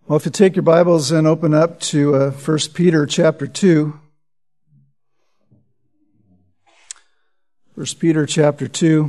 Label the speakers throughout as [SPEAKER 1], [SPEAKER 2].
[SPEAKER 1] Well, if you take your Bibles and open up to 1 Peter chapter 2. 1 Peter chapter 2.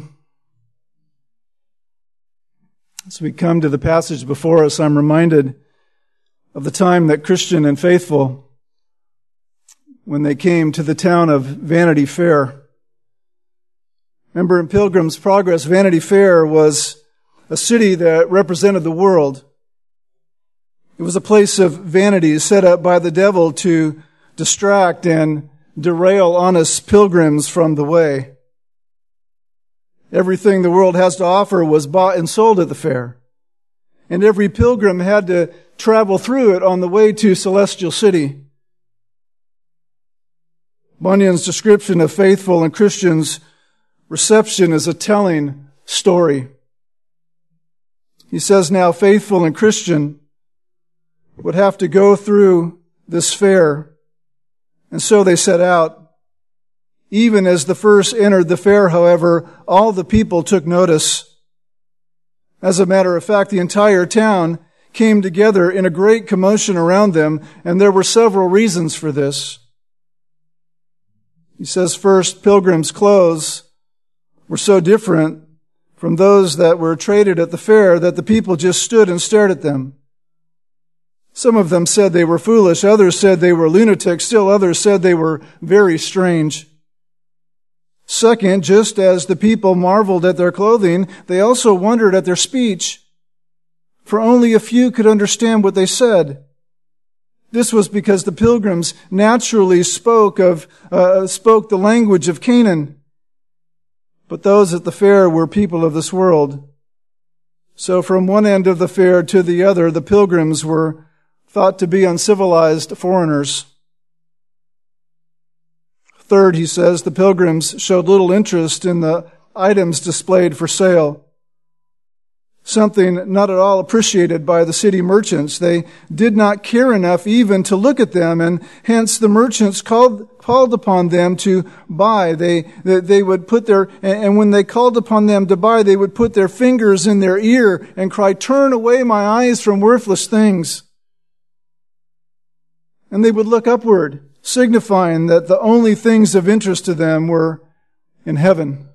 [SPEAKER 1] As we come to the passage before us, I'm reminded of the time that Christian and Faithful, when they came to the town of Vanity Fair. Remember, in Pilgrim's Progress, Vanity Fair was a city that represented the world. It was a place of vanity set up by the devil to distract and derail honest pilgrims from the way. Everything the world has to offer was bought and sold at the fair. And every pilgrim had to travel through it on the way to Celestial City. Bunyan's description of Faithful and Christian's reception is a telling story. He says, now Faithful and Christian would have to go through this fair. And so they set out. Even as the first entered the fair, however, all the people took notice. As a matter of fact, the entire town came together in a great commotion around them, and there were several reasons for this. He says, first, pilgrims' clothes were so different from those that were traded at the fair that the people just stood and stared at them. Some of them said they were foolish, others said they were lunatics, still others said they were very strange. Second, just as the people marveled at their clothing, they also wondered at their speech, for only a few could understand what they said. This was because the pilgrims naturally spoke the language of Canaan. But those at the fair were people of this world. So from one end of the fair to the other, the pilgrims were thought to be uncivilized foreigners. Third, he says, the pilgrims showed little interest in the items displayed for sale. Something not at all appreciated by the city merchants. They did not care enough even to look at them, and hence the merchants called upon them to buy. They would put and when they called upon them to buy, they would put their fingers in their ear and cry, "Turn away my eyes from worthless things." And they would look upward, signifying that the only things of interest to them were in heaven.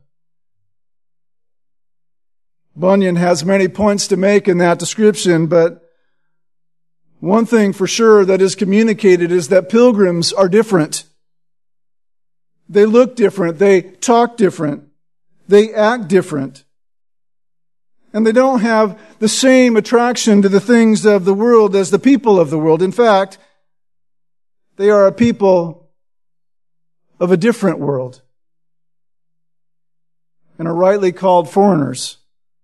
[SPEAKER 1] Bunyan has many points to make in that description, but one thing for sure that is communicated is that pilgrims are different. They look different, they talk different, they act different. And they don't have the same attraction to the things of the world as the people of the world. In fact, they are a people of a different world and are rightly called foreigners.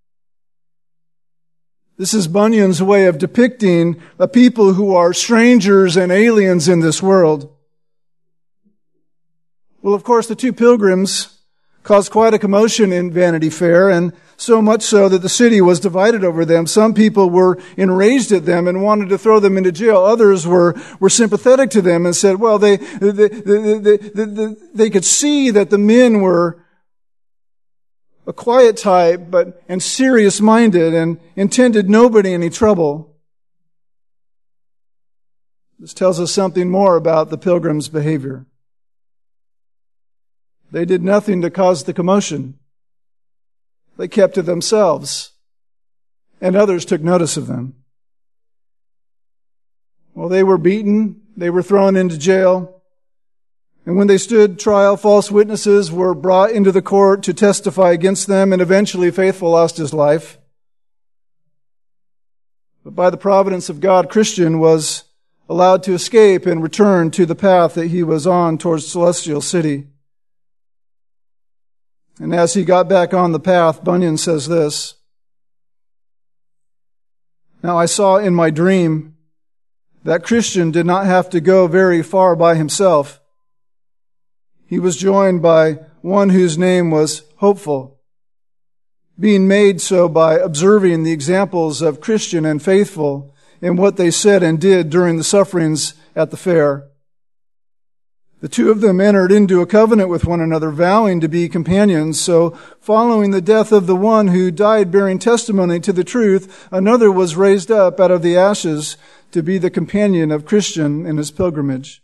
[SPEAKER 1] This is Bunyan's way of depicting a people who are strangers and aliens in this world. Well, of course, the two pilgrims caused quite a commotion in Vanity Fair, and so much so that the city was divided over them. Some people were enraged at them and wanted to throw them into jail. Others were sympathetic to them and said, well, they could see that the men were a quiet type, and serious-minded, and intended nobody any trouble. This tells us something more about the pilgrims' behavior. They did nothing to cause the commotion. They kept to themselves, and others took notice of them. Well, they were beaten, they were thrown into jail, and when they stood trial, false witnesses were brought into the court to testify against them, and eventually Faithful lost his life. But by the providence of God, Christian was allowed to escape and return to the path that he was on towards Celestial City. And as he got back on the path, Bunyan says this, "Now I saw in my dream that Christian did not have to go very far by himself. He was joined by one whose name was Hopeful, being made so by observing the examples of Christian and Faithful in what they said and did during the sufferings at the fair. The two of them entered into a covenant with one another, vowing to be companions. So, following the death of the one who died bearing testimony to the truth, another was raised up out of the ashes, to be the companion of Christian in his pilgrimage.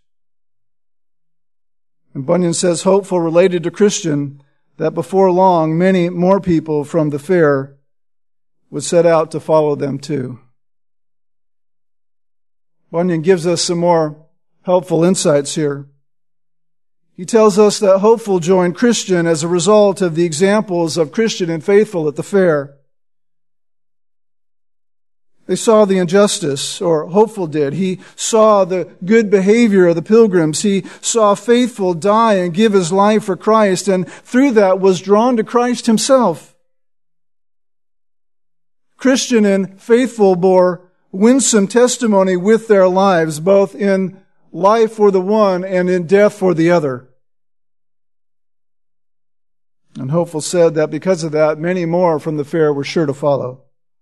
[SPEAKER 1] And Bunyan says, hopeful related to Christian, that before long many more people from the fair would set out to follow them too. Bunyan gives us some more helpful insights here. He tells us that hopeful joined Christian as a result of the examples of Christian and faithful at the fair. They saw the injustice, or hopeful did. He saw the good behavior of the pilgrims. He saw faithful die and give his life for Christ, and through that was drawn to Christ himself. Christian and faithful bore winsome testimony with their lives, both in life for the one and in death for the other. And hopeful said that because of that, many more from the fair were sure to follow.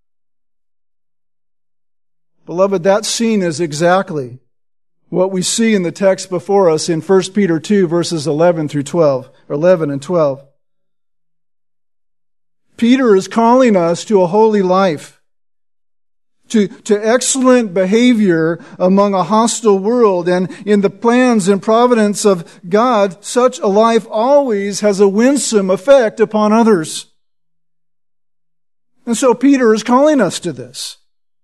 [SPEAKER 1] Beloved, that scene is exactly what we see in the text before us in 1 Peter 2, verses 11 through 12, or 11 and 12. Peter is calling us to a holy life, to excellent behavior among a hostile world, and in the plans and providence of God, such a life always has a winsome effect upon others. And so Peter is calling us to this.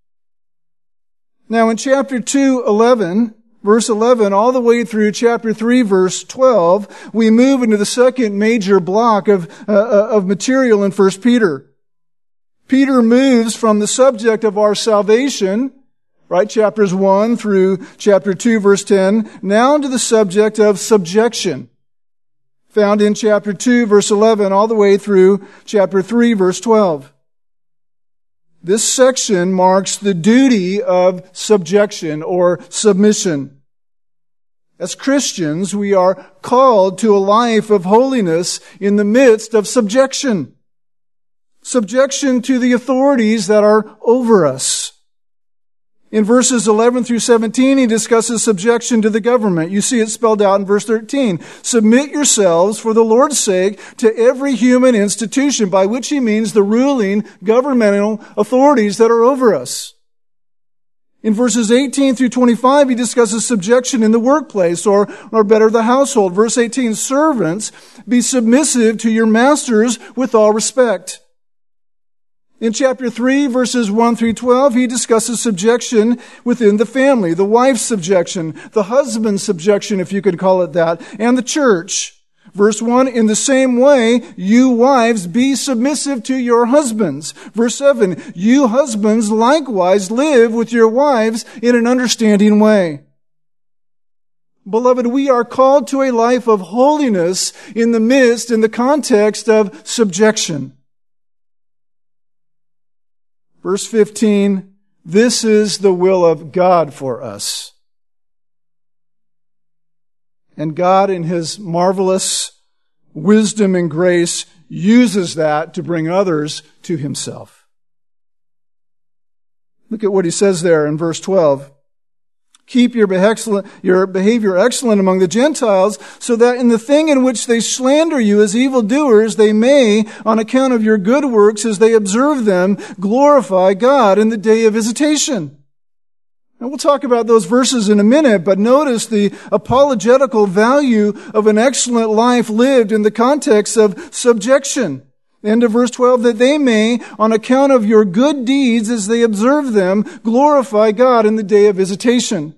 [SPEAKER 1] Now in chapter 2, verse 11, all the way through chapter 3, verse 12, we move into the second major block of material in 1 Peter. Peter moves from the subject of our salvation, right, chapters 1 through chapter 2, verse 10, now to the subject of subjection, found in chapter 2, verse 11, all the way through chapter 3, verse 12. This section marks the duty of subjection or submission. As Christians, we are called to a life of holiness in the midst of subjection. Subjection to the authorities that are over us. In verses 11 through 17, he discusses subjection to the government. You see it spelled out in verse 13. Submit yourselves for the Lord's sake to every human institution, by which he means the ruling governmental authorities that are over us. In verses 18 through 25, he discusses subjection in the workplace, or better, the household. Verse 18, servants, be submissive to your masters with all respect. In chapter 3, verses 1 through 12, he discusses subjection within the family, the wife's subjection, the husband's subjection, if you could call it that, and the church. Verse 1, in the same way, you wives, be submissive to your husbands. Verse 7, you husbands likewise live with your wives in an understanding way. Beloved, we are called to a life of holiness in the context of subjection. Verse 15, this is the will of God for us. And God, in his marvelous wisdom and grace, uses that to bring others to himself. Look at what he says there in verse 12. Keep your behavior excellent among the Gentiles, so that in the thing in which they slander you as evildoers, they may, on account of your good works as they observe them, glorify God in the day of visitation. And we'll talk about those verses in a minute, but notice the apologetical value of an excellent life lived in the context of subjection. End of verse 12, that they may, on account of your good deeds as they observe them, glorify God in the day of visitation.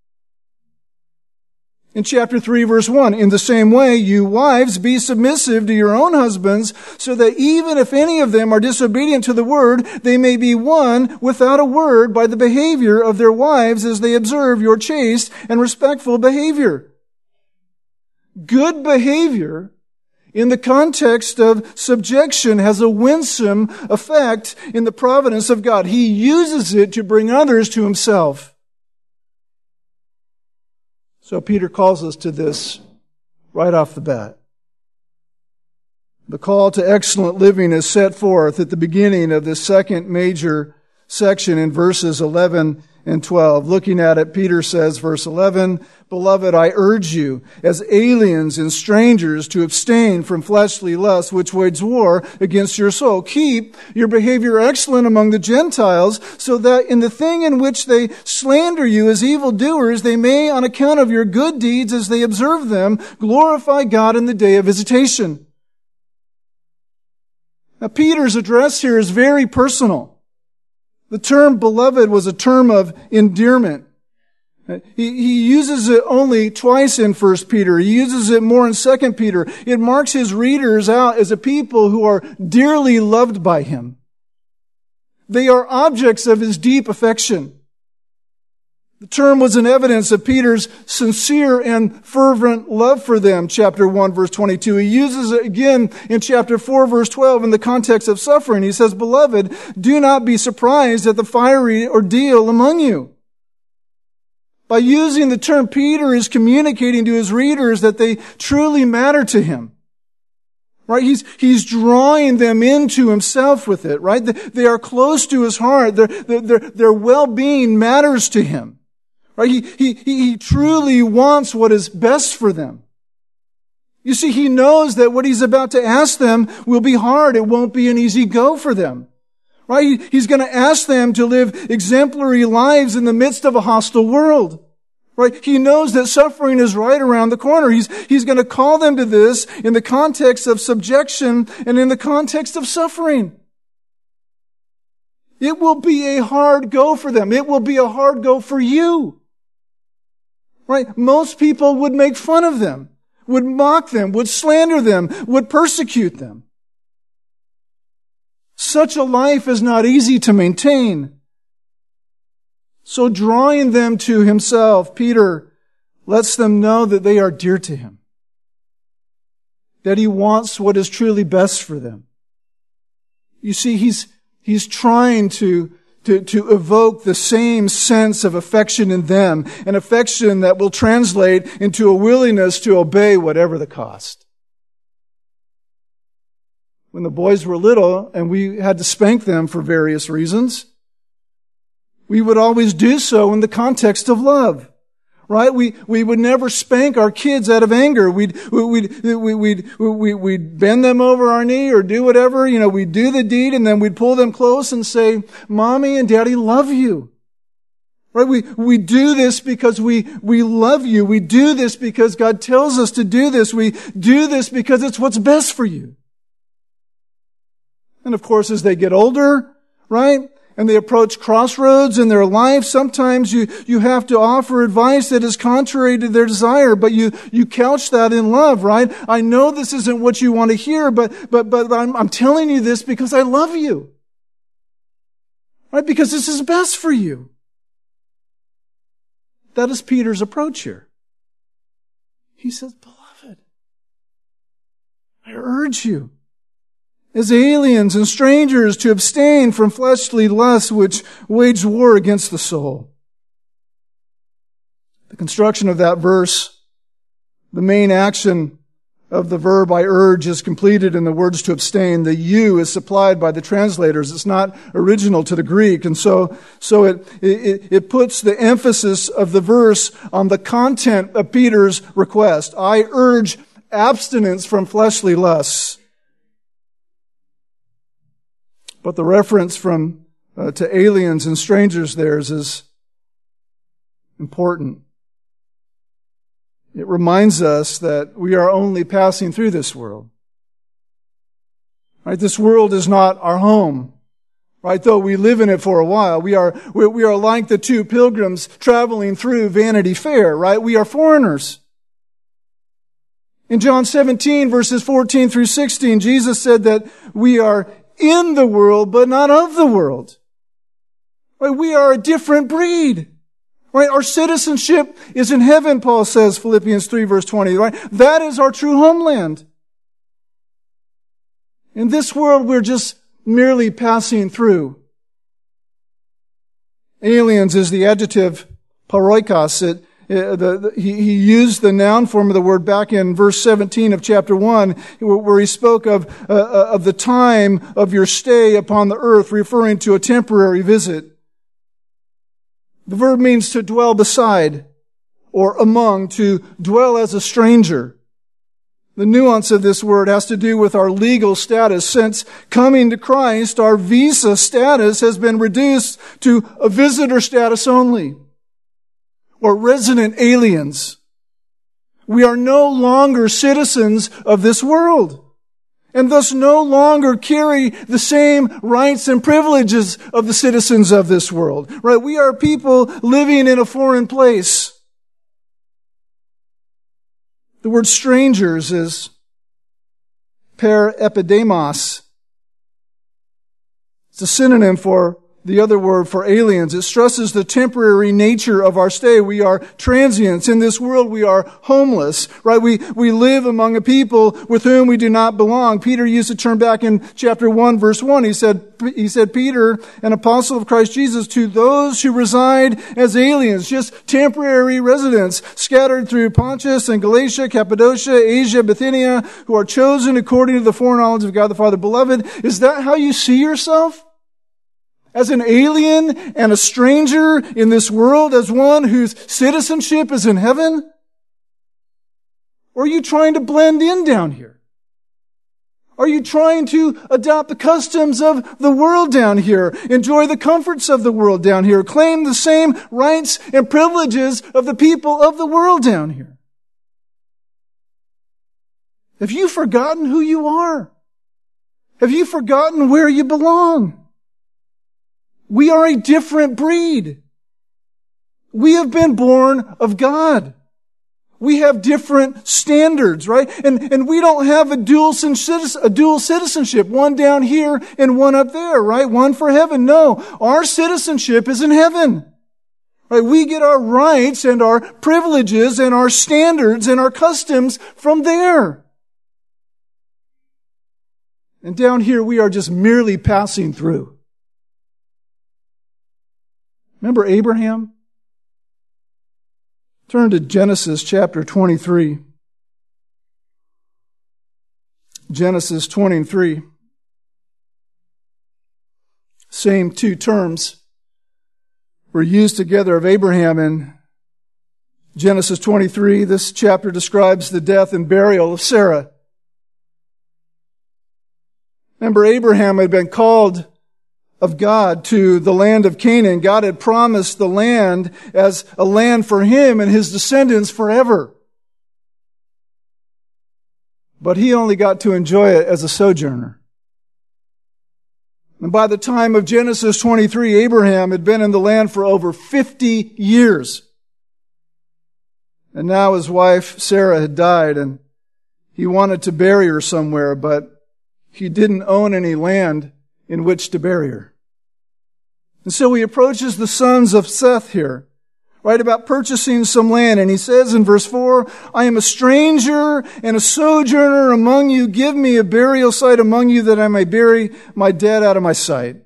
[SPEAKER 1] In chapter 3, verse 1, in the same way, you wives, be submissive to your own husbands, so that even if any of them are disobedient to the word, they may be won without a word by the behavior of their wives as they observe your chaste and respectful behavior. Good behavior in the context of subjection has a winsome effect in the providence of God. He uses it to bring others to himself. So Peter calls us to this right off the bat. The call to excellent living is set forth at the beginning of this second major section in verses 11 and 12. Looking at it, Peter says, verse 11, "Beloved, I urge you, as aliens and strangers, to abstain from fleshly lusts which wage war against your soul. Keep your behavior excellent among the Gentiles, so that in the thing in which they slander you as evildoers, they may, on account of your good deeds as they observe them, glorify God in the day of visitation." Now, Peter's address here is very personal. The term beloved was a term of endearment. He uses it only twice in 1 Peter. He uses it more in 2 Peter. It marks his readers out as a people who are dearly loved by him. They are objects of his deep affection. The term was an evidence of Peter's sincere and fervent love for them, chapter 1, verse 22. He uses it again in chapter 4, verse 12 in the context of suffering. He says, "Beloved, do not be surprised at the fiery ordeal among you." By using the term, Peter is communicating to his readers that they truly matter to him. Right? He's drawing them into himself with it, right? They are close to his heart. Their well-being matters to him. Right? He truly wants what is best for them. You see, he knows that what he's about to ask them will be hard. It won't be an easy go for them. Right? He's going to ask them to live exemplary lives in the midst of a hostile world. Right? He knows that suffering is right around the corner. He's going to call them to this in the context of subjection and in the context of suffering. It will be a hard go for them. It will be a hard go for you. Right? Most people would make fun of them, would mock them, would slander them, would persecute them. Such a life is not easy to maintain. So drawing them to himself, Peter lets them know that they are dear to him, that he wants what is truly best for them. You see, he's trying to evoke the same sense of affection in them, an affection that will translate into a willingness to obey whatever the cost. When the boys were little and we had to spank them for various reasons, we would always do so in the context of love. Right? We would never spank our kids out of anger. We'd bend them over our knee or do whatever. We'd do the deed and then we'd pull them close and say, "Mommy and Daddy love you." Right? We do this because we love you. We do this because God tells us to do this. We do this because it's what's best for you. And of course, as they get older, right? And they approach crossroads in their life, sometimes you have to offer advice that is contrary to their desire, but you couch that in love, right? I know this isn't what you want to hear, but I'm telling you this because I love you. Right? Because this is best for you. That is Peter's approach here. He says, "Beloved, I urge you, as aliens and strangers, to abstain from fleshly lusts which wage war against the soul." The construction of that verse, the main action of the verb "I urge" is completed in the words "to abstain." The "you" is supplied by the translators. It's not original to the Greek. And so it puts the emphasis of the verse on the content of Peter's request. I urge abstinence from fleshly lusts. But the reference to aliens and strangers there is important. It reminds us that we are only passing through this world. Right? This world is not our home. Right? Though we live in it for a while, we are like the two pilgrims traveling through Vanity Fair. Right? We are foreigners. In John 17, verses 14 through 16, Jesus said that we are in the world, but not of the world. Right? We are a different breed. Right? Our citizenship is in heaven, Paul says, Philippians 3, verse 20. Right? That is our true homeland. In this world, we're just merely passing through. Aliens is the adjective paroikos. He used the noun form of the word back in verse 17 of chapter 1, where he spoke of the time of your stay upon the earth, referring to a temporary visit. The verb means to dwell beside or among, to dwell as a stranger. The nuance of this word has to do with our legal status. Since coming to Christ, our visa status has been reduced to a visitor status only, or resident aliens. We are no longer citizens of this world, and thus no longer carry the same rights and privileges of the citizens of this world. Right? We are people living in a foreign place. The word strangers is per epidemos. It's a synonym for the other word for aliens. It stresses the temporary nature of our stay. We are transients. In this world, we are homeless, right? We live among a people with whom we do not belong. Peter used the term back in chapter 1, verse 1. He said, Peter, an apostle of Christ Jesus, to those who reside as aliens, just temporary residents, scattered through Pontus and Galatia, Cappadocia, Asia, Bithynia, who are chosen according to the foreknowledge of God the Father. Beloved, is that how you see yourself? As an alien and a stranger in this world, as one whose citizenship is in heaven? Or are you trying to blend in down here? Are you trying to adopt the customs of the world down here, enjoy the comforts of the world down here, claim the same rights and privileges of the people of the world down here? Have you forgotten who you are? Have you forgotten where you belong? We are a different breed. We have been born of God. We have different standards, right? And we don't have a dual citizenship, one down here and one up there, right? One for heaven. No, our citizenship is in heaven. Right? We get our rights and our privileges and our standards and our customs from there. And down here we are just merely passing through. Remember Abraham? Turn to Genesis chapter 23. Genesis 23. Same two terms were used together of Abraham in Genesis 23. This chapter describes the death and burial of Sarah. Remember, Abraham had been called of God to the land of Canaan. God had promised the land as a land for him and his descendants forever. But he only got to enjoy it as a sojourner. And by the time of Genesis 23, Abraham had been in the land for over 50 years. And now his wife Sarah had died, and he wanted to bury her somewhere, but he didn't own any land in which to bury her. And so he approaches the sons of Seth here, right, about purchasing some land. And he says in verse 4, I am a stranger and a sojourner among you. Give me a burial site among you that I may bury my dead out of my sight.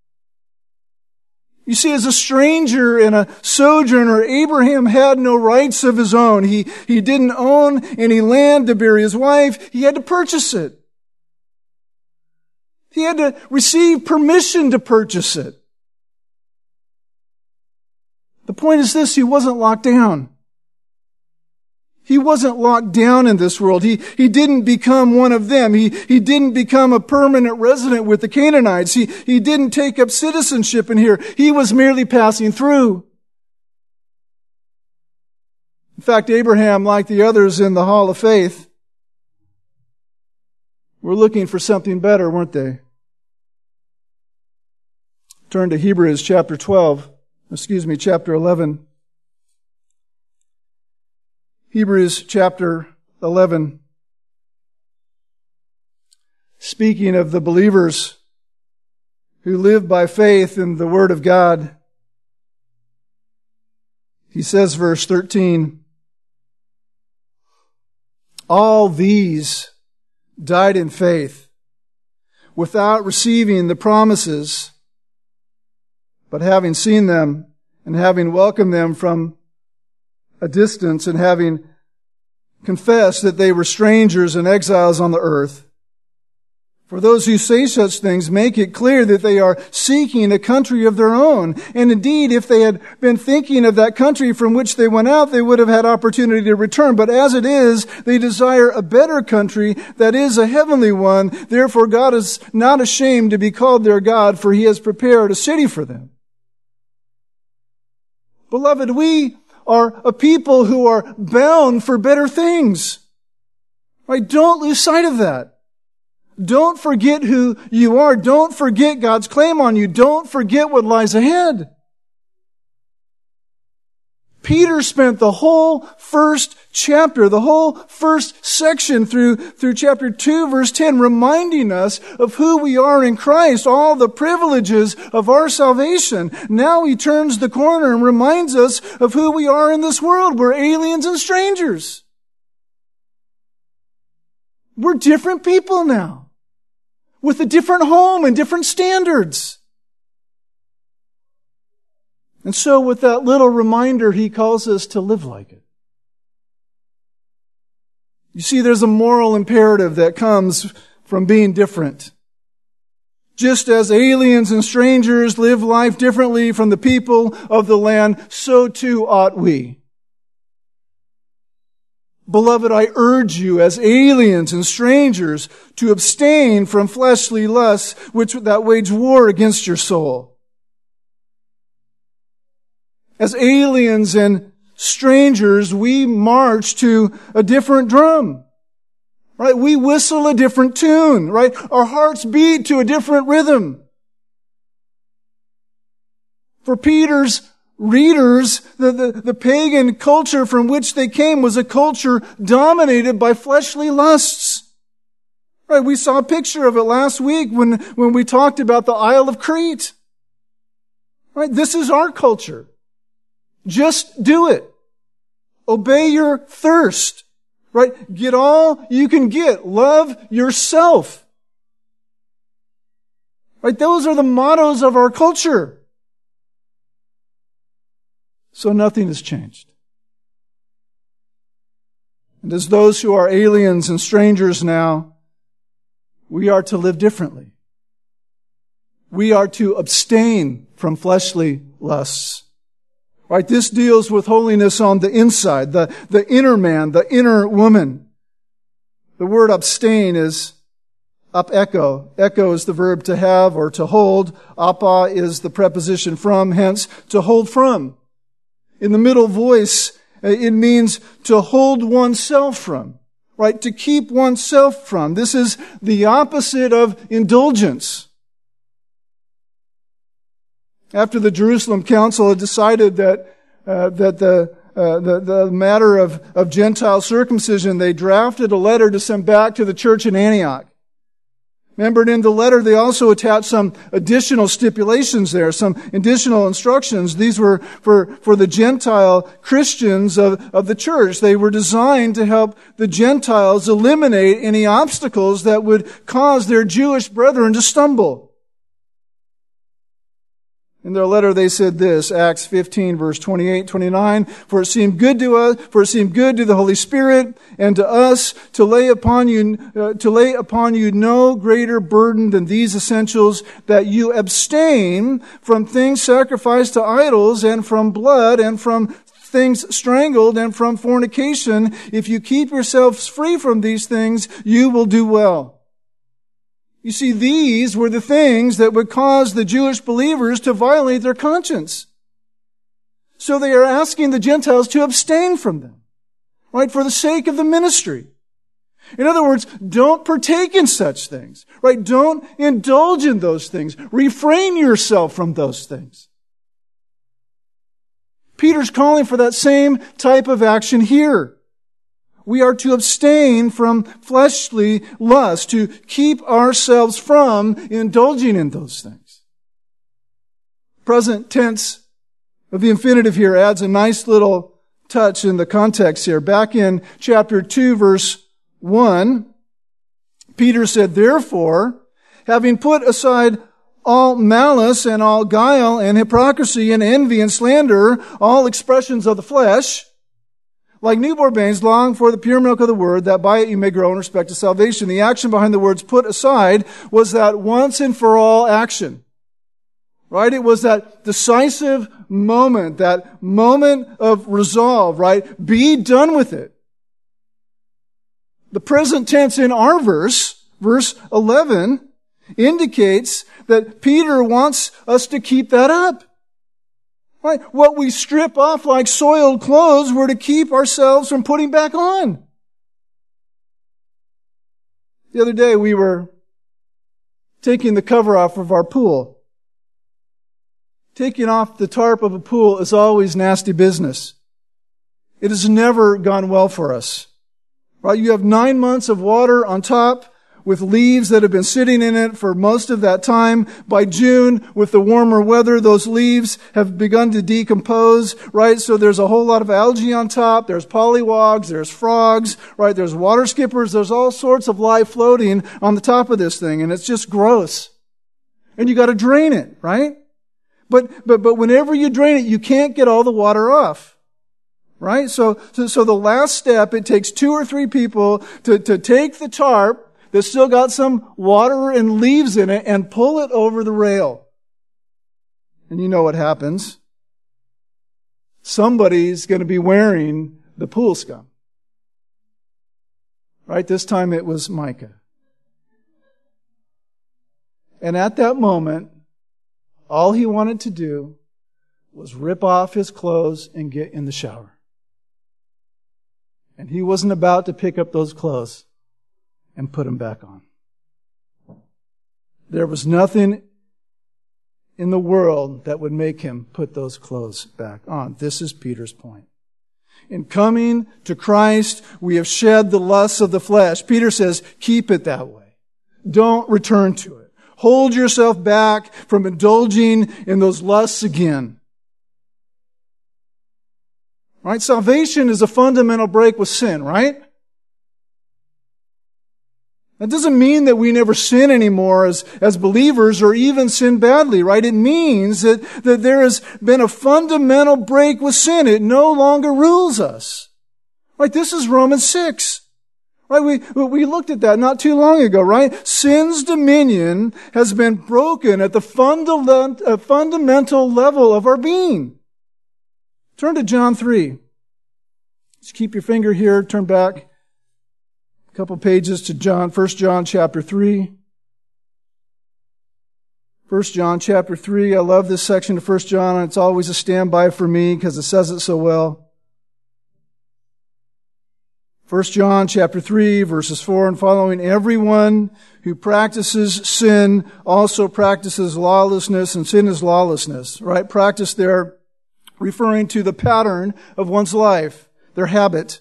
[SPEAKER 1] You see, as a stranger and a sojourner, Abraham had no rights of his own. He didn't own any land to bury his wife. He had to purchase it. He had to receive permission to purchase it. The point is this, he wasn't locked down. He wasn't locked down in this world. He didn't become one of them. He didn't become a permanent resident with the Canaanites. He didn't take up citizenship in here. He was merely passing through. In fact, Abraham, like the others in the Hall of Faith, were looking for something better, weren't they? Turn to Hebrews chapter 11. Hebrews chapter 11. Speaking of the believers who live by faith in the Word of God, he says, verse 13, all these died in faith without receiving the promises, but having seen them and having welcomed them from a distance and having confessed that they were strangers and exiles on the earth. For those who say such things make it clear that they are seeking a country of their own. And indeed, if they had been thinking of that country from which they went out, they would have had opportunity to return. But as it is, they desire a better country, that is a heavenly one. Therefore, God is not ashamed to be called their God, for He has prepared a city for them. Beloved, we are a people who are bound for better things. Right? Don't lose sight of that. Don't forget who you are. Don't forget God's claim on you. Don't forget what lies ahead. Peter spent the whole first chapter, the whole first section through chapter 2, verse 10, reminding us of who we are in Christ, all the privileges of our salvation. Now he turns the corner and reminds us of who we are in this world. We're aliens and strangers. We're different people now, with a different home and different standards. And so with that little reminder, he calls us to live like it. You see, there's a moral imperative that comes from being different. Just as aliens and strangers live life differently from the people of the land, so too ought we. Beloved, I urge you as aliens and strangers to abstain from fleshly lusts that wage war against your soul. As aliens and strangers, we march to a different drum. Right? We whistle a different tune, right? Our hearts beat to a different rhythm. For Peter's readers, the pagan culture from which they came was a culture dominated by fleshly lusts. Right? We saw a picture of it last week when we talked about the Isle of Crete. Right? This is our culture. Just do it. Obey your thirst. Right? Get all you can get. Love yourself. Right? Those are the mottos of our culture. So nothing has changed. And as those who are aliens and strangers now, we are to live differently. We are to abstain from fleshly lusts. Right? This deals with holiness on the inside, the inner man, the inner woman. The word abstain is up-echo. Echo is the verb to have or to hold. Apa is the preposition from, hence to hold from. In the middle voice, it means to hold oneself from, right? To keep oneself from. This is the opposite of indulgence. After the Jerusalem Council had decided that the matter of Gentile circumcision, they drafted a letter to send back to the church in Antioch. Remember, in the letter, they also attached some additional stipulations there, some additional instructions. These were for the Gentile Christians of the church. They were designed to help the Gentiles eliminate any obstacles that would cause their Jewish brethren to stumble. In their letter, they said this, Acts 15, verse 28, 29, For it seemed good to us, for it seemed good to the Holy Spirit and to us to lay upon you no greater burden than these essentials, that you abstain from things sacrificed to idols and from blood and from things strangled and from fornication. If you keep yourselves free from these things, you will do well. You see, these were the things that would cause the Jewish believers to violate their conscience. So they are asking the Gentiles to abstain from them, right, for the sake of the ministry. In other words, don't partake in such things, right? Don't indulge in those things. Refrain yourself from those things. Peter's calling for that same type of action here. We are to abstain from fleshly lust, to keep ourselves from indulging in those things. Present tense of the infinitive here adds a nice little touch in the context here. Back in chapter 2, verse 1, Peter said, Therefore, having put aside all malice and all guile and hypocrisy and envy and slander, all expressions of the flesh, Like newborn babes, long for the pure milk of the word, that by it you may grow in respect to salvation. The action behind the words put aside was that once and for all action. Right? It was that decisive moment, that moment of resolve, right? Be done with it. The present tense in our verse 11, indicates that Peter wants us to keep that up. Right? What we strip off like soiled clothes, we're to keep ourselves from putting back on. The other day we were taking the cover off of our pool. Taking off the tarp of a pool is always nasty business. It has never gone well for us. Right? You have 9 months of water on top with leaves that have been sitting in it for most of that time. By June, with the warmer weather, those leaves have begun to decompose, right? So there's a whole lot of algae on top. There's pollywogs, there's frogs, right? There's water skippers. There's all sorts of life floating on the top of this thing, and it's just gross. And you got to drain it, right? But whenever you drain it, you can't get all the water off. Right? So the last step, it takes 2 or 3 people to take the tarp that's still got some water and leaves in it and pull it over the rail. And you know what happens. Somebody's going to be wearing the pool scum. Right? This time it was Micah. And at that moment, all he wanted to do was rip off his clothes and get in the shower. And he wasn't about to pick up those clothes and put them back on. There was nothing in the world that would make him put those clothes back on. This is Peter's point. In coming to Christ, we have shed the lusts of the flesh. Peter says, keep it that way. Don't return to it. Hold yourself back from indulging in those lusts again. Right? Salvation is a fundamental break with sin, right? That doesn't mean that we never sin anymore as believers or even sin badly, right? It means that there has been a fundamental break with sin. It no longer rules us. Right? This is Romans 6. Right? We looked at that not too long ago, right? Sin's dominion has been broken at the fundamental level of our being. Turn to John 3. Just keep your finger here, turn back a couple pages to 1 John chapter 3. 1 John chapter 3. I love this section of 1 John, and it's always a standby for me because it says it so well. 1 John chapter 3, verses 4 and following. Everyone who practices sin also practices lawlessness, and sin is lawlessness. Right? Practice there referring to the pattern of one's life, their habit.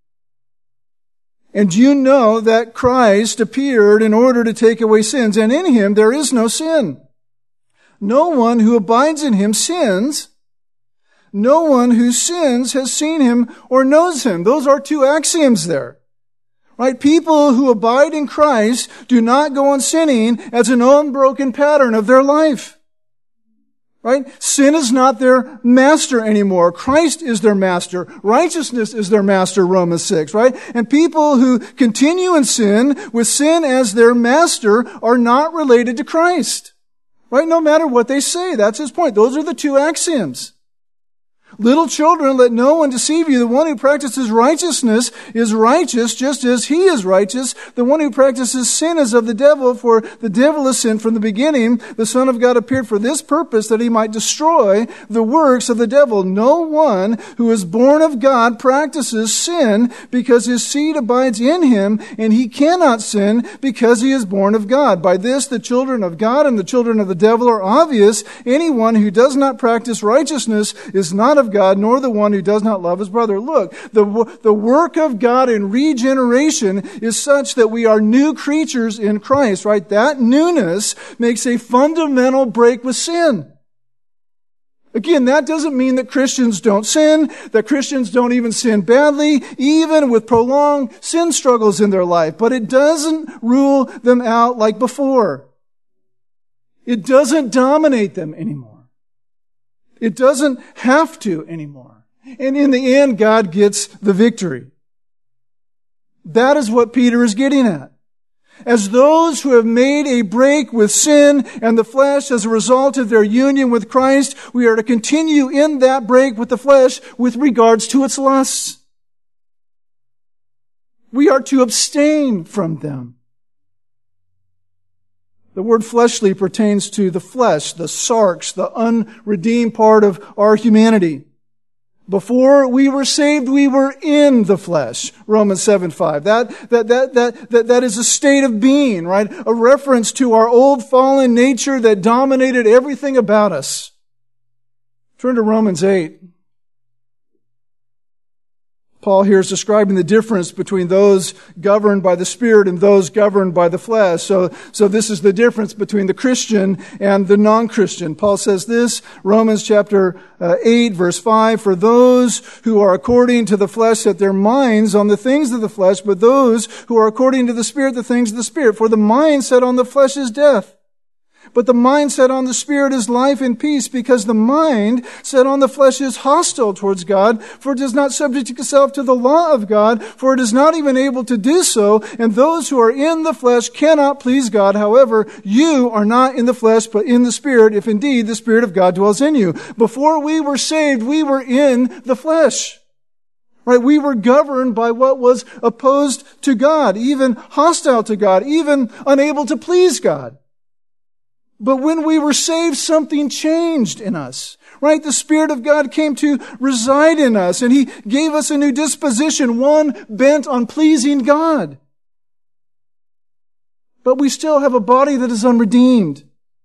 [SPEAKER 1] And you know that Christ appeared in order to take away sins, and in him there is no sin. No one who abides in him sins. No one who sins has seen him or knows him. Those are 2 axioms there. Right? People who abide in Christ do not go on sinning as an unbroken pattern of their life. Right? Sin is not their master anymore. Christ is their master. Righteousness is their master, Romans 6, right? And people who continue in sin with sin as their master are not related to Christ. Right? No matter what they say. That's his point. Those are the 2 axioms. Little children, let no one deceive you. The one who practices righteousness is righteous just as he is righteous. The one who practices sin is of the devil, for the devil is sin from the beginning. The Son of God appeared for this purpose, that he might destroy the works of the devil. No one who is born of God practices sin, because his seed abides in him, and he cannot sin because he is born of God. By this the children of God and the children of the devil are obvious. Anyone who does not practice righteousness is not of God, nor the one who does not love his brother. Look, the work of God in regeneration is such that we are new creatures in Christ, right? That newness makes a fundamental break with sin. Again, that doesn't mean that Christians don't sin, that Christians don't even sin badly, even with prolonged sin struggles in their life, but it doesn't rule them out like before. It doesn't dominate them anymore. It doesn't have to anymore. And in the end, God gets the victory. That is what Peter is getting at. As those who have made a break with sin and the flesh as a result of their union with Christ, we are to continue in that break with the flesh with regards to its lusts. We are to abstain from them. The word fleshly pertains to the flesh, the sarx, the unredeemed part of our humanity. Before we were saved, we were in the flesh. Romans 7:5. That is a state of being, right? A reference to our old fallen nature that dominated everything about us. Turn to Romans 8. Paul here is describing the difference between those governed by the Spirit and those governed by the flesh. So this is the difference between the Christian and the non-Christian. Paul says this, Romans chapter 8, verse 5, "For those who are according to the flesh set their minds on the things of the flesh, but those who are according to the Spirit, the things of the Spirit. For the mind set on the flesh is death, but the mind set on the Spirit is life and peace, because the mind set on the flesh is hostile towards God, for it does not subject itself to the law of God, for it is not even able to do so, and those who are in the flesh cannot please God. However, you are not in the flesh, but in the Spirit, if indeed the Spirit of God dwells in you." Before we were saved, we were in the flesh. Right? We were governed by what was opposed to God, even hostile to God, even unable to please God. But when we were saved, something changed in us, right? The Spirit of God came to reside in us, and He gave us a new disposition, one bent on pleasing God. But we still have a body that is unredeemed,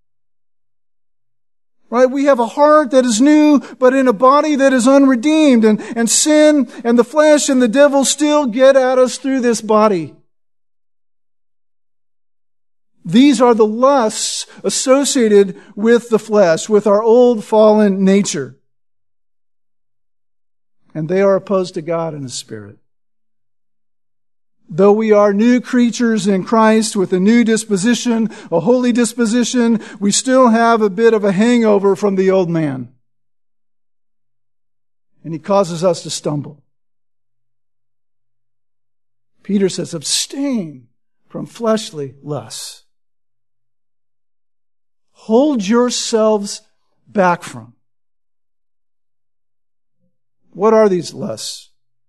[SPEAKER 1] right? We have a heart that is new, but in a body that is unredeemed, and sin and the flesh and the devil still get at us through this body. These are the lusts associated with the flesh, with our old fallen nature. And they are opposed to God and His Spirit. Though we are new creatures in Christ with a new disposition, a holy disposition, we still have a bit of a hangover from the old man. And he causes us to stumble. Peter says, abstain from fleshly lusts. Hold yourselves back from. What are these lusts?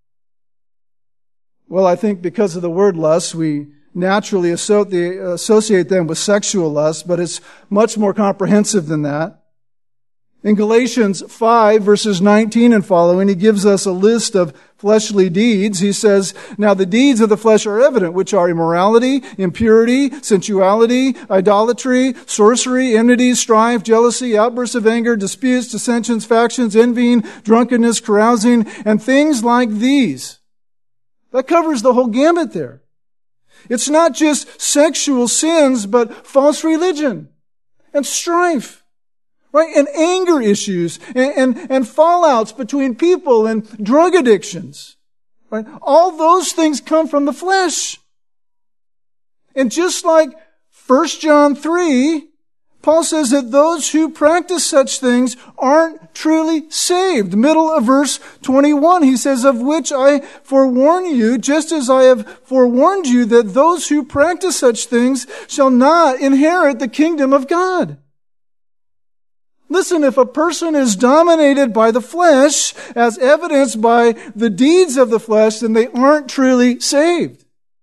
[SPEAKER 1] Well, I think because of the word lust, we naturally associate them with sexual lust, but it's much more comprehensive than that. In Galatians 5, verses 19 and following, he gives us a list of fleshly deeds. He says, "Now the deeds of the flesh are evident, which are immorality, impurity, sensuality, idolatry, sorcery, enmity, strife, jealousy, outbursts of anger, disputes, dissensions, factions, envying, drunkenness, carousing, and things like these." That covers the whole gamut there. It's not just sexual sins, but false religion and strife. Right? And anger issues and fallouts between people and drug addictions. Right? All those things come from the flesh. And just like 1 John 3, Paul says that those who practice such things aren't truly saved. Middle of verse 21, he says, "Of which I forewarn you, just as I have forewarned you, that those who practice such things shall not inherit the kingdom of God." Listen, if a person is dominated by the flesh, as evidenced by the deeds of the flesh, then they aren't truly saved.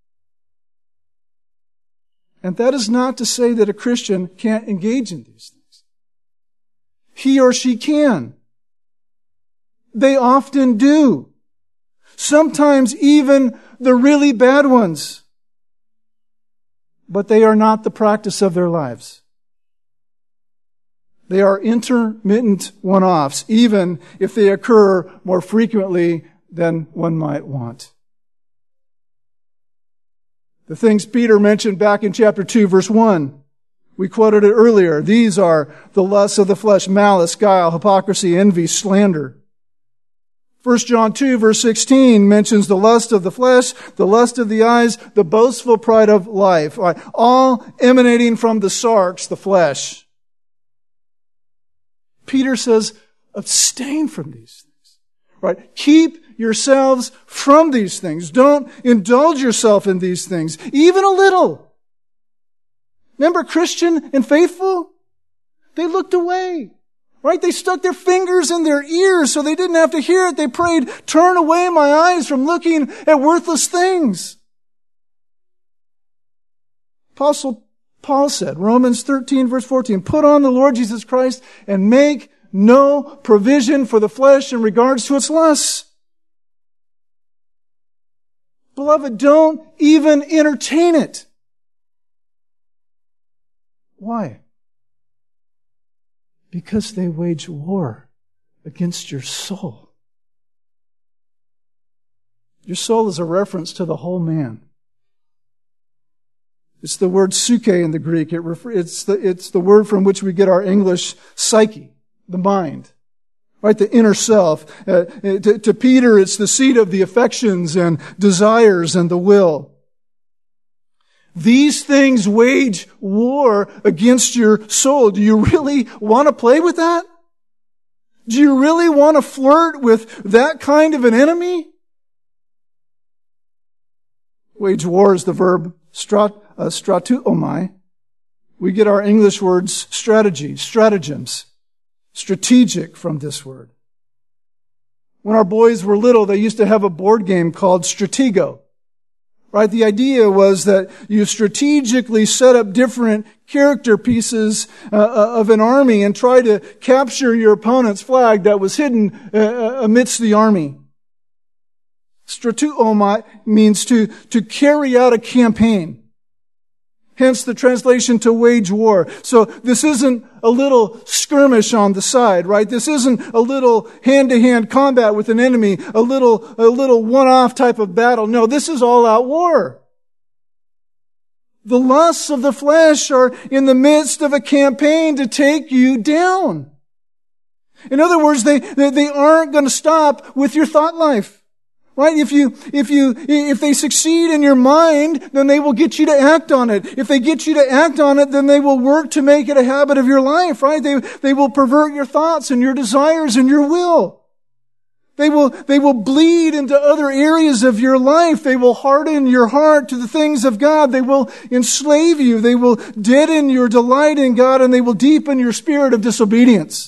[SPEAKER 1] And that is not to say that a Christian can't engage in these things. He or she can. They often do. Sometimes even the really bad ones. But they are not the practice of their lives. They are intermittent one-offs, even if they occur more frequently than one might want. The things Peter mentioned back in chapter 2, verse 1, we quoted it earlier. These are the lusts of the flesh: malice, guile, hypocrisy, envy, slander. 1 John 2, verse 16 mentions the lust of the flesh, the lust of the eyes, the boastful pride of life, all emanating from the sarx, the flesh. Peter says, abstain from these things. Right? Keep yourselves from these things. Don't indulge yourself in these things, even a little. Remember Christian and faithful? They looked away. Right? They stuck their fingers in their ears so they didn't have to hear it. They prayed, turn away my eyes from looking at worthless things. Apostle Paul said, Romans 13 verse 14, put on the Lord Jesus Christ and make no provision for the flesh in regards to its lusts. Beloved, don't even entertain it. Why? Because they wage war against your soul. Your soul is a reference to the whole man. It's the word psyche in the Greek. It's the word from which we get our English psyche, the mind. Right? The inner self. To Peter, it's the seat of the affections and desires and the will. These things wage war against your soul. Do you really want to play with that? Do you really want to flirt with that kind of an enemy? Wage war is the verb stratuomai. We get our English words strategy, stratagems, strategic from this word. When our boys were little, they used to have a board game called Stratego. Right? The idea was that you strategically set up different character pieces of an army and try to capture your opponent's flag that was hidden amidst the army. Stratuomai means to carry out a campaign. Hence the translation to wage war. So this isn't a little skirmish on the side, right? This isn't a little hand-to-hand combat with an enemy, a little one-off type of battle. No, this is all-out war. The lusts of the flesh are in the midst of a campaign to take you down. In other words, they aren't going to stop with your thought life. Right? If they succeed in your mind, then they will get you to act on it. If they get you to act on it, then they will work to make it a habit of your life, right? They will pervert your thoughts and your desires and your will. They will bleed into other areas of your life. They will harden your heart to the things of God. They will enslave you. They will deaden your delight in God, and they will deepen your spirit of disobedience.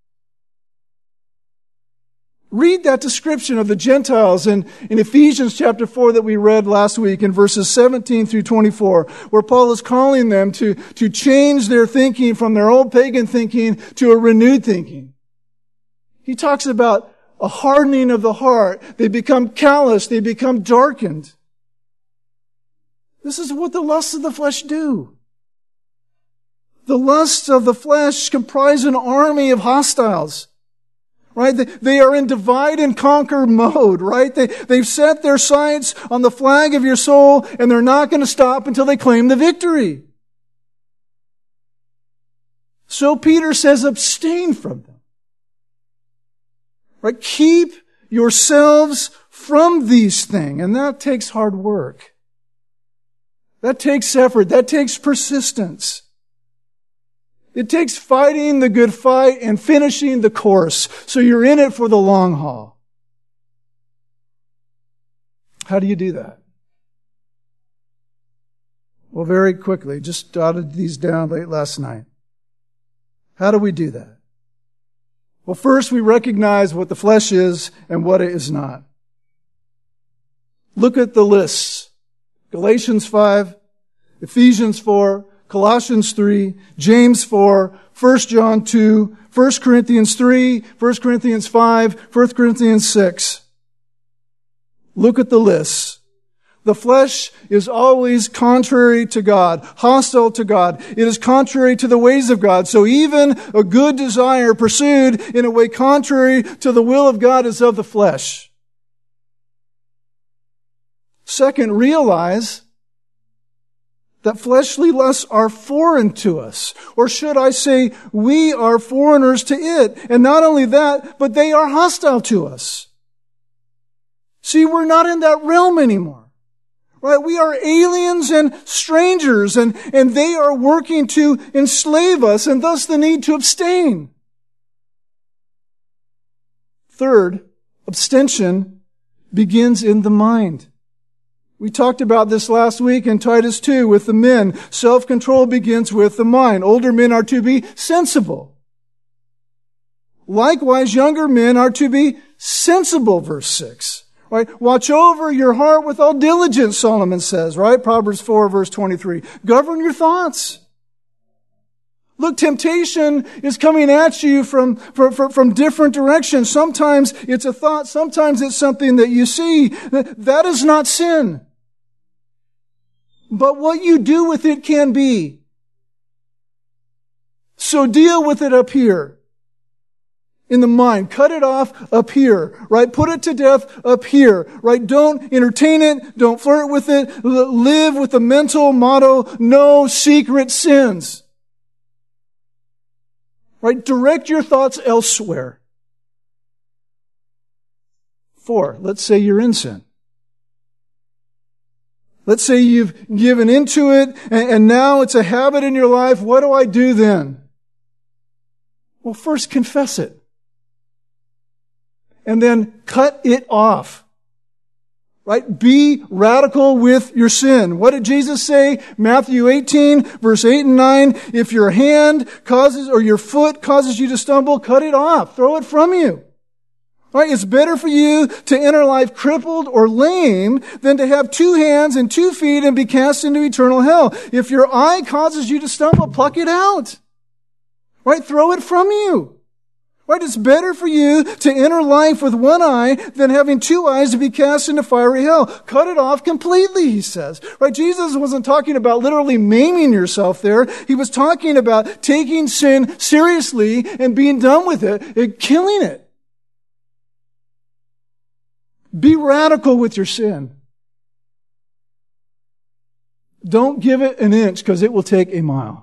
[SPEAKER 1] Read that description of the Gentiles in Ephesians chapter 4 that we read last week in verses 17 through 24, where Paul is calling them to change their thinking from their old pagan thinking to a renewed thinking. He talks about a hardening of the heart. They become callous. They become darkened. This is what the lusts of the flesh do. The lusts of the flesh comprise an army of hostiles. Right? They are in divide and conquer mode, right? They've set their sights on the flag of your soul, and they're not going to stop until they claim the victory. So Peter says, abstain from them. Right? Keep yourselves from these things. And that takes hard work. That takes effort. That takes persistence. It takes fighting the good fight and finishing the course. So you're in it for the long haul. How do you do that? Well, very quickly, just jotted these down late last night. How do we do that? Well, first we recognize what the flesh is and what it is not. Look at the lists. Galatians 5, Ephesians 4, Colossians 3, James 4, 1 John 2, 1 Corinthians 3, 1 Corinthians 5, 1 Corinthians 6. Look at the lists. The flesh is always contrary to God, hostile to God. It is contrary to the ways of God. So even a good desire pursued in a way contrary to the will of God is of the flesh. Second, realize that fleshly lusts are foreign to us. Or should I say, we are foreigners to it. And not only that, but they are hostile to us. See, we're not in that realm anymore. Right? We are aliens and strangers, and they are working to enslave us, and thus the need to abstain. Third, Abstention begins in the mind. We talked about this last week in Titus 2 with the men. Self-control begins with the mind. Older men are to be sensible. Likewise, younger men are to be sensible, verse 6. Right? Watch over your heart with all diligence, Solomon says, right? Proverbs 4, verse 23. Govern your thoughts. Look, temptation is coming at you from different directions. Sometimes it's a thought. Sometimes it's something that you see. That is not sin. But what you do with it can be. So deal with it up here in the mind. Cut it off up here, right? Put it to death up here, right? Don't entertain it. Don't flirt with it. Live with the mental motto, no secret sins. Right? Direct your thoughts elsewhere. 4, let's say you're in sin. Let's say you've given into it and now it's a habit in your life. What do I do then? Well, first confess it. And then cut it off. Right? Be radical with your sin. What did Jesus say? Matthew 18, verse 8 and 9. If your hand causes, or your foot causes you to stumble, cut it off. Throw it from you. Right? It's better for you to enter life crippled or lame than to have 2 hands and 2 feet and be cast into eternal hell. If your eye causes you to stumble, pluck it out. Right? Throw it from you. Right? It's better for you to enter life with 1 eye than having 2 eyes to be cast into fiery hell. Cut it off completely, he says. Right? Jesus wasn't talking about literally maiming yourself there. He was talking about taking sin seriously and being done with it and killing it. Be radical with your sin. Don't give it an inch because it will take a mile.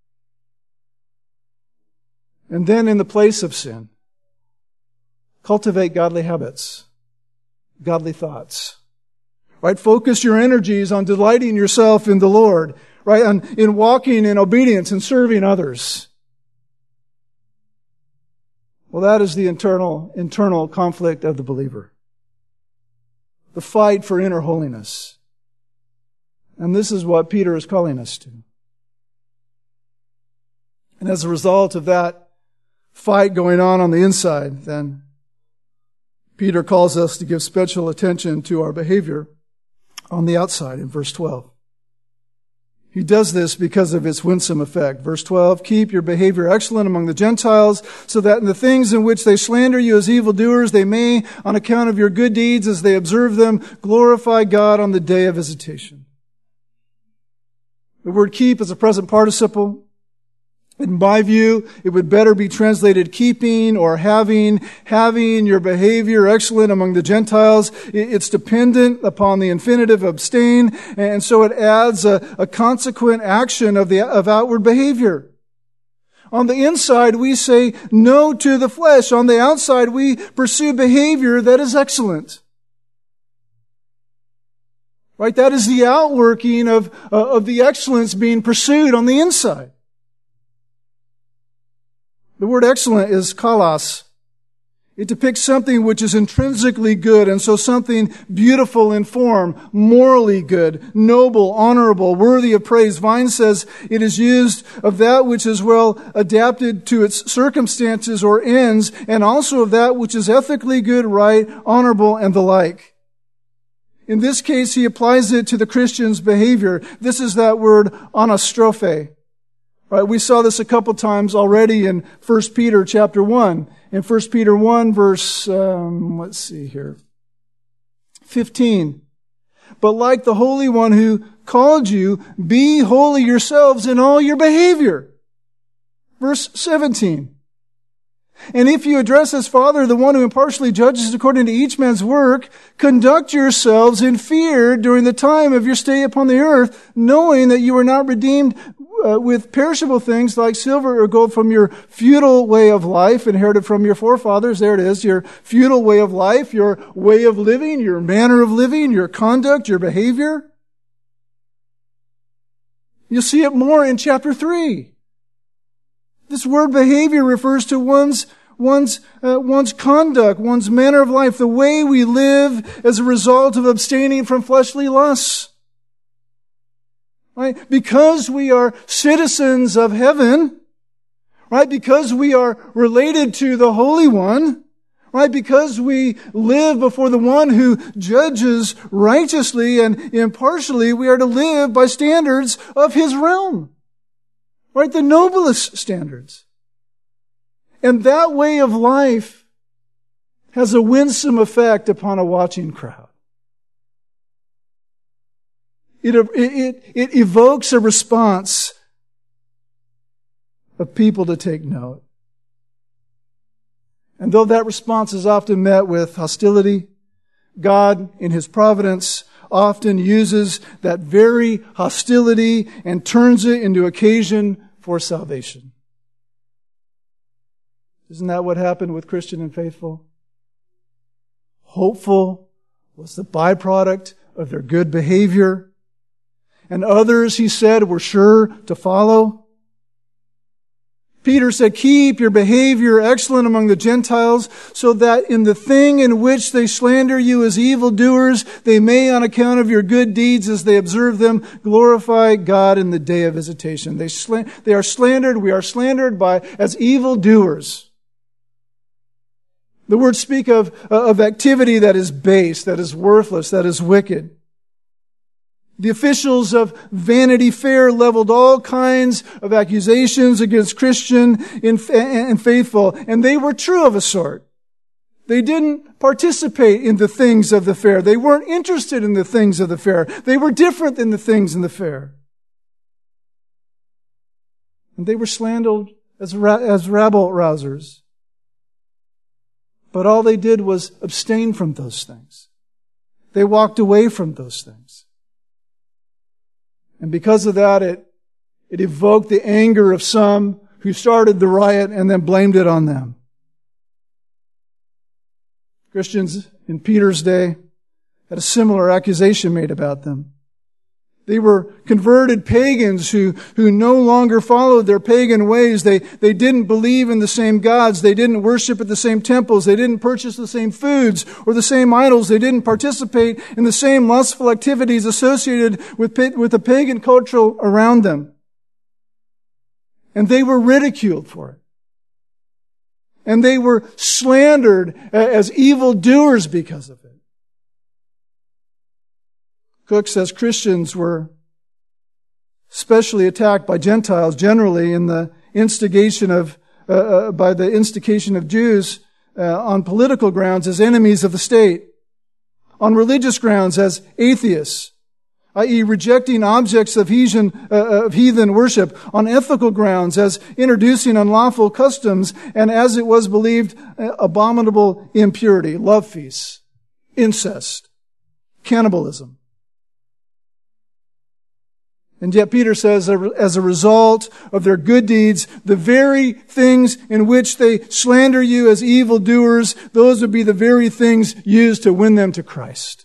[SPEAKER 1] And then in the place of sin, cultivate godly habits, godly thoughts. Right? Focus your energies on delighting yourself in the Lord. Right? In walking in obedience and serving others. Well, that is the internal conflict of the believer. The fight for inner holiness. And this is what Peter is calling us to. And as a result of that fight going on the inside, then Peter calls us to give special attention to our behavior on the outside in verse 12. He does this because of its winsome effect. Verse 12, keep your behavior excellent among the Gentiles, so that in the things in which they slander you as evildoers, they may, on account of your good deeds as they observe them, glorify God on the day of visitation. The word keep is a present participle. In my view, it would better be translated keeping or having your behavior excellent among the Gentiles. It's dependent upon the infinitive abstain, and so it adds a consequent action of outward behavior. On the inside, we say no to the flesh. On the outside, we pursue behavior that is excellent. Right? That is the outworking of the excellence being pursued on the inside. The word excellent is kalos. It depicts something which is intrinsically good, and so something beautiful in form, morally good, noble, honorable, worthy of praise. Vine says it is used of that which is well adapted to its circumstances or ends, and also of that which is ethically good, right, honorable, and the like. In this case, he applies it to the Christian's behavior. This is that word anastrophe. Right, we saw this a couple times already in 1 Peter chapter 1. In 1 Peter 1 verse, 15. But like the Holy One who called you, be holy yourselves in all your behavior. Verse 17. And if you address as Father, the one who impartially judges according to each man's work, conduct yourselves in fear during the time of your stay upon the earth, knowing that you are not redeemed with perishable things like silver or gold from your futile way of life, inherited from your forefathers. There it is, your futile way of life, your way of living, your manner of living, your conduct, your behavior. You'll see it more in chapter 3. This word behavior refers to one's one's conduct, one's manner of life, the way we live as a result of abstaining from fleshly lusts. Right? Because we are citizens of heaven, right? Because we are related to the Holy One, right? Because we live before the one who judges righteously and impartially, we are to live by standards of His realm. Right? The noblest standards. And that way of life has a winsome effect upon a watching crowd. It evokes a response of people to take note. And though that response is often met with hostility, God, in His providence, often uses that very hostility and turns it into occasion for salvation. Isn't that what happened with Christian and Faithful? Hopeful was the byproduct of their good behavior. And others, he said, were sure to follow. Peter said, keep your behavior excellent among the Gentiles, so that in the thing in which they slander you as evildoers, they may, on account of your good deeds as they observe them, glorify God in the day of visitation. They are slandered, we are slandered as evildoers. The words speak of activity that is base, that is worthless, that is wicked. The officials of Vanity Fair leveled all kinds of accusations against Christian and Faithful, and they were true of a sort. They didn't participate in the things of the fair. They weren't interested in the things of the fair. They were different than the things in the fair. And they were slandered as rabble-rousers. But all they did was abstain from those things. They walked away from those things. And because of that, it evoked the anger of some who started the riot and then blamed it on them. Christians in Peter's day had a similar accusation made about them. They were converted pagans who no longer followed their pagan ways. They didn't believe in the same gods. They didn't worship at the same temples. They didn't purchase the same foods or the same idols. They didn't participate in the same lustful activities associated with the pagan culture around them. And they were ridiculed for it. And they were slandered as evildoers because of it. Cook says Christians were especially attacked by Gentiles generally in the instigation by the instigation of Jews on political grounds as enemies of the state, on religious grounds as atheists, i.e. rejecting objects of heathen worship, on ethical grounds as introducing unlawful customs, and as it was believed, abominable impurity, love feasts, incest, cannibalism. And yet Peter says, as a result of their good deeds, the very things in which they slander you as evildoers, those would be the very things used to win them to Christ.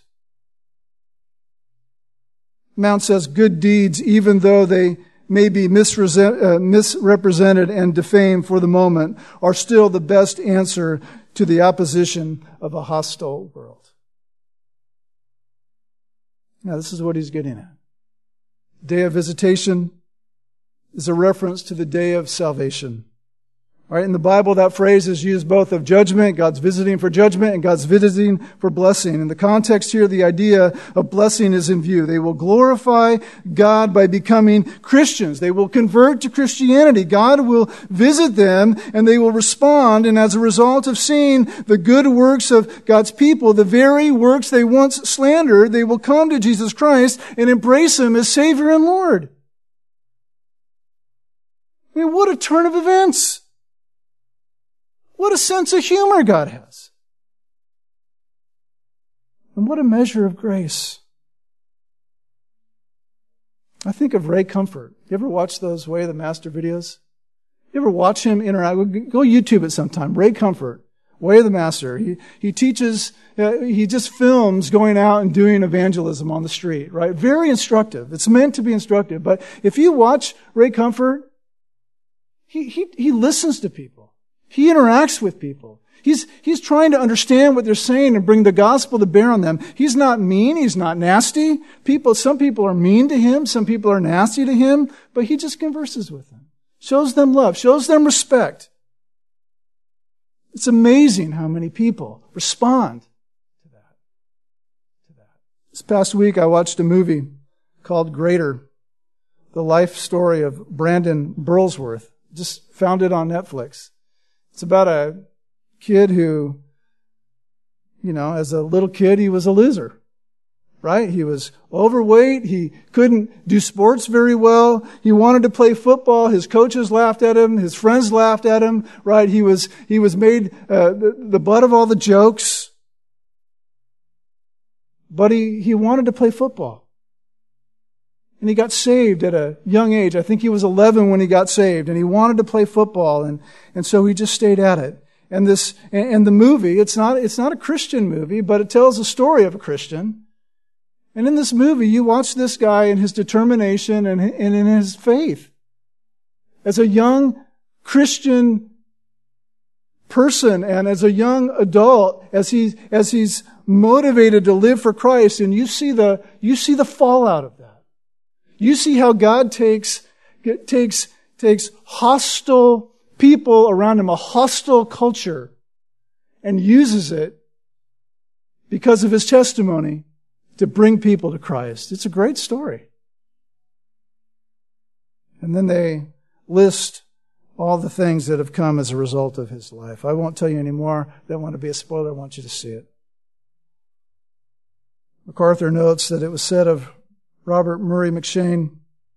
[SPEAKER 1] Mount says good deeds, even though they may be misrepresented and defamed for the moment, are still the best answer to the opposition of a hostile world. Now, this is what he's getting at. Day of visitation is a reference to the day of salvation. All right, in the Bible, that phrase is used both of judgment, God's visiting for judgment, and God's visiting for blessing. In the context here, the idea of blessing is in view. They will glorify God by becoming Christians. They will convert to Christianity. God will visit them, and they will respond. And as a result of seeing the good works of God's people, the very works they once slandered, they will come to Jesus Christ and embrace Him as Savior and Lord. I mean, what a turn of events! What a sense of humor God has. And what a measure of grace. I think of Ray Comfort. You ever watch those Way of the Master videos? You ever watch him interact? Go YouTube it sometime. Ray Comfort, Way of the Master. He teaches, he just films going out and doing evangelism on the street, right? Very instructive. It's meant to be instructive. But if you watch Ray Comfort, he listens to people.
[SPEAKER 2] He interacts with people. He's trying to understand what they're saying and bring the gospel to bear on them. He's not mean. He's not nasty. Some people are mean to him. Some people are nasty to him. But he just converses with them. Shows them love. Shows them respect. It's amazing how many people respond to that. This past week I watched a movie called Greater, the life story of Brandon Burlsworth. Just found it on Netflix. It's about a kid who, as a little kid, he was a loser, right? He was overweight. He couldn't do sports very well. He wanted to play football. His coaches laughed at him. His friends laughed at him, right? He was made the butt of all the jokes. But he wanted to play football. And he got saved at a young age. I think he was 11 when he got saved, and he wanted to play football, and so he just stayed at it. And the movie, it's not a Christian movie, but it tells the story of a Christian. And in this movie, you watch this guy and his determination and in his faith. As a young Christian person and as a young adult, as he's motivated to live for Christ, and you see the fallout of that. You see how God takes hostile people around him, a hostile culture, and uses it because of his testimony to bring people to Christ. It's a great story. And then they list all the things that have come as a result of his life. I won't tell you anymore. I don't want to be a spoiler. I want you to see it. MacArthur notes that it was said of Robert Murray McCheyne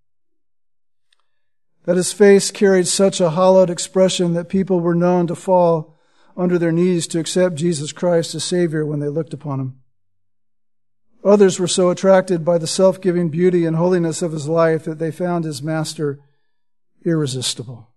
[SPEAKER 2] that his face carried such a hollowed expression that people were known to fall under their knees to accept Jesus Christ as Savior when they looked upon him. Others were so attracted by the self-giving beauty and holiness of his life that they found his master irresistible.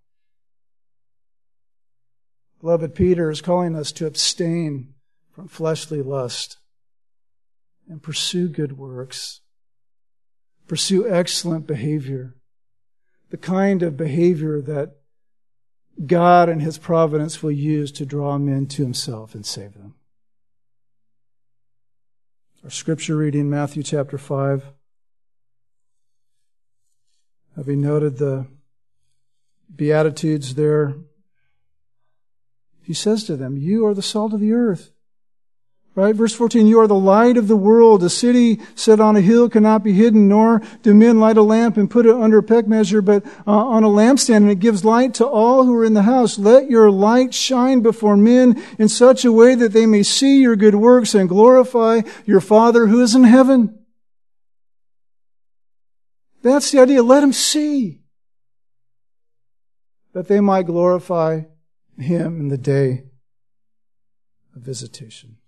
[SPEAKER 2] Beloved, Peter is calling us to abstain from fleshly lust and pursue good works. Pursue excellent behavior. The kind of behavior that God and his providence will use to draw men to himself and save them. Our scripture reading, Matthew chapter 5. Having noted the Beatitudes there, he says to them, you are the salt of the earth. Right? Verse 14, you are the light of the world. A city set on a hill cannot be hidden, nor do men light a lamp and put it under a peck measure, but on a lampstand, and it gives light to all who are in the house. Let your light shine before men in such a way that they may see your good works and glorify your Father who is in heaven. That's the idea. Let them see, that they might glorify him in the day of visitation.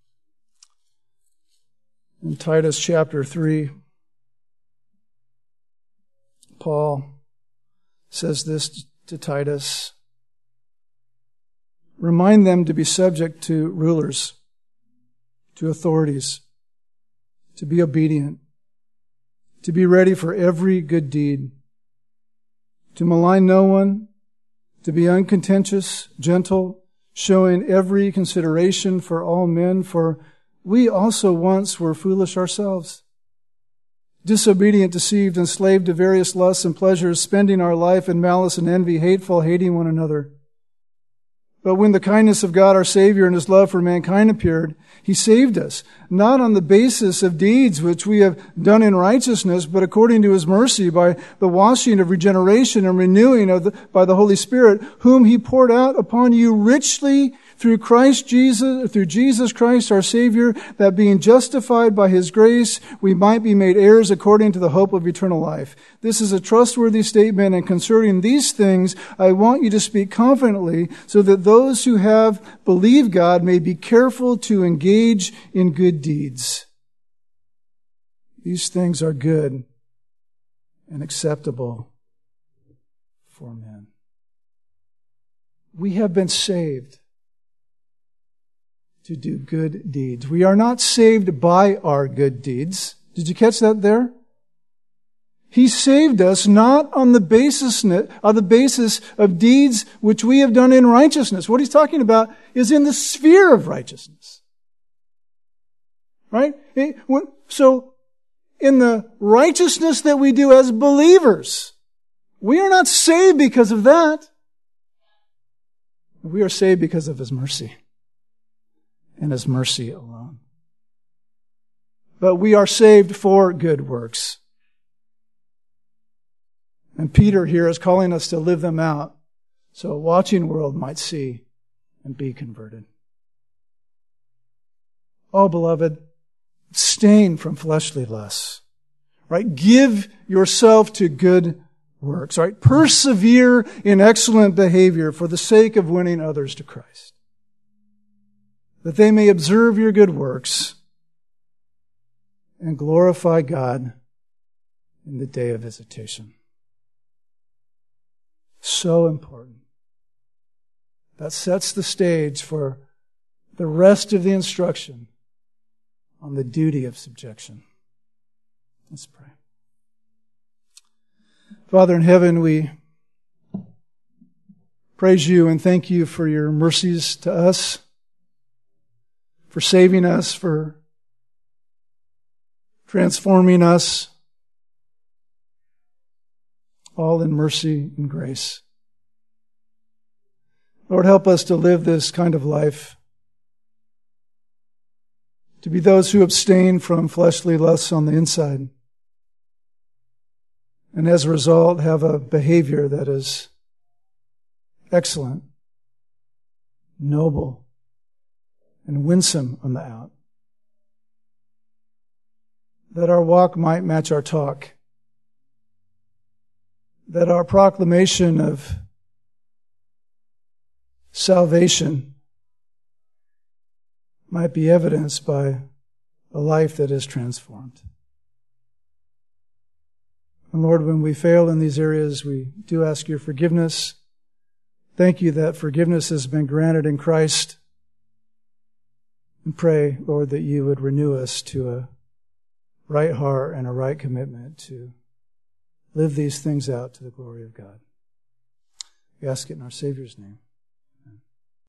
[SPEAKER 2] In Titus chapter 3, Paul says this to Titus. Remind them to be subject to rulers, to authorities, to be obedient, to be ready for every good deed, to malign no one, to be uncontentious, gentle, showing every consideration for all men, for we also once were foolish ourselves, disobedient, deceived, enslaved to various lusts and pleasures, spending our life in malice and envy, hateful, hating one another. But when the kindness of God our Savior and his love for mankind appeared, he saved us, not on the basis of deeds which we have done in righteousness, but according to his mercy by the washing of regeneration and renewing by the Holy Spirit, whom he poured out upon you richly through Jesus Christ our Savior, that being justified by his grace, we might be made heirs according to the hope of eternal life. This is a trustworthy statement, and concerning these things, I want you to speak confidently, so that those who have believed God may be careful to engage in good deeds. These things are good and acceptable for men. We have been saved to do good deeds. We are not saved by our good deeds. Did you catch that there?
[SPEAKER 1] He saved us not on the basis of deeds which we have done in righteousness. What he's talking about is in the sphere of righteousness. Right? So, in the righteousness that we do as believers, we are not saved because of that. We are saved because of His mercy. And His mercy alone. But we are saved for good works. And Peter here is calling us to live them out so a watching world might see and be converted. Oh, beloved, abstain from fleshly lusts. Right? Give yourself to good works. Right? Persevere in excellent behavior for the sake of winning others to Christ. That they may observe your good works and glorify God in the day of visitation. So important. That sets the stage for the rest of the instruction on the duty of subjection. Let's pray. Father in heaven, we praise you and thank you for your mercies to us, for saving us, for transforming us, all in mercy and grace. Lord, help us to live this kind of life, to be those who abstain from fleshly lusts on the inside, and as a result have a behavior that is excellent, noble, and winsome on the out. That our walk might match our talk. That our proclamation of salvation might be evidenced by a life that is transformed. And Lord, when we fail in these areas, we do ask your forgiveness. Thank you that forgiveness has been granted in Christ. And pray, Lord, that you would renew us to a right heart and a right commitment to live these things out to the glory of God. We ask it in our Savior's name.